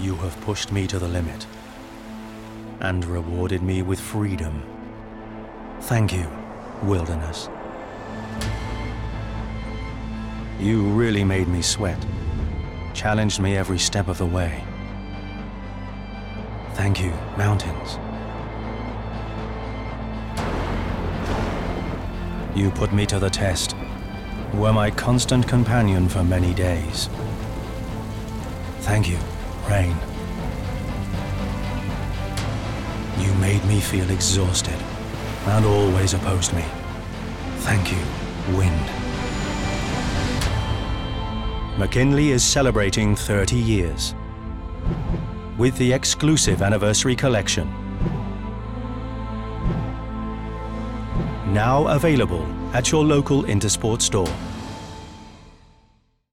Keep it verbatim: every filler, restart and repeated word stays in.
You have pushed me to the limit and rewarded me with freedom. Thank you, Wilderness. You really made me sweat, challenged me every step of the way. Thank you, Mountains. You put me to the test, were my constant companion for many days. Thank you, Rain. You made me feel exhausted and always opposed me. Thank you, Wind. McKinley is celebrating thirty years with the exclusive anniversary collection. Now available at your local Intersport store.